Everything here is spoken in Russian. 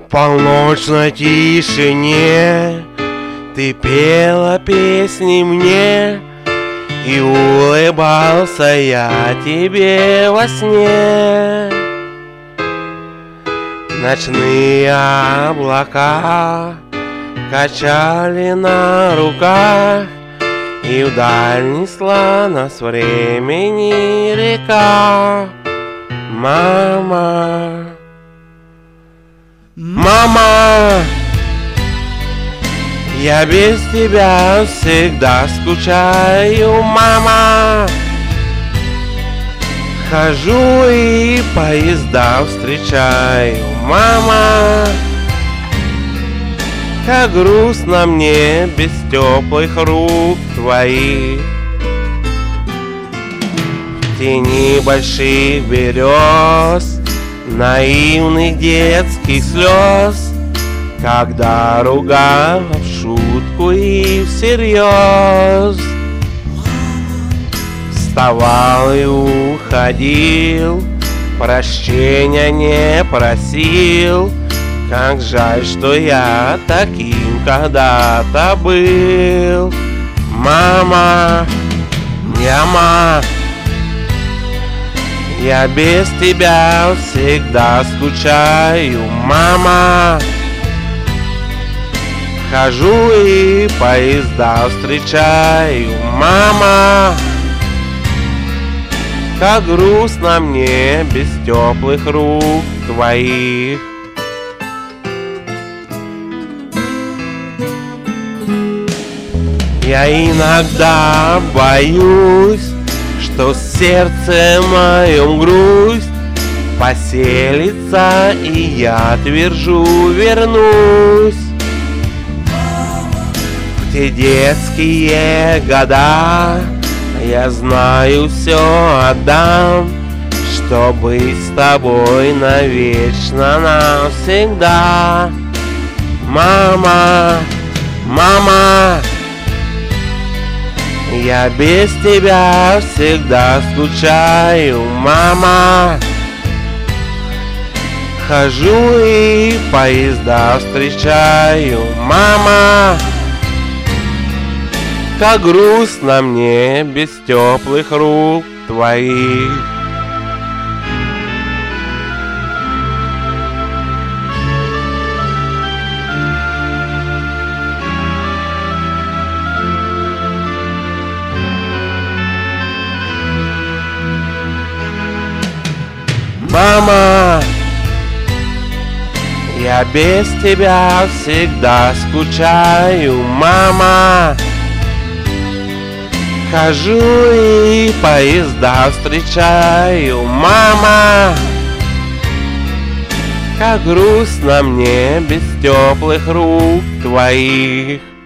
полночной тишине ты пела песни мне, и улыбался я тебе во сне. Ночные облака качали на руках, и вдаль несла нас времени река. Мама, мама, я без тебя всегда скучаю, мама. Хожу и поезда встречаю, мама. Как грустно мне без теплых рук твоих. В тени больших берез, наивных детских слез, когда ругал в шутку и всерьез, вставал и уходил, прощения не просил. Как жаль, что я таким когда-то был. Мама, мама, я без тебя всегда скучаю, мама. Хожу и поезда встречаю, мама. Как грустно мне без теплых рук твоих. Я иногда боюсь, что в сердце моем грусть поселится, и я твержу вернусь в те детские года. Я знаю, все отдам, чтобы с тобой навечно, навсегда. Мама, мама, я без тебя всегда скучаю, мама. Хожу и поезда встречаю, мама. Как грустно мне без теплых рук твоих. Мама, я без тебя всегда скучаю, мама. Хожу и поезда встречаю, мама. Как грустно мне без теплых рук твоих.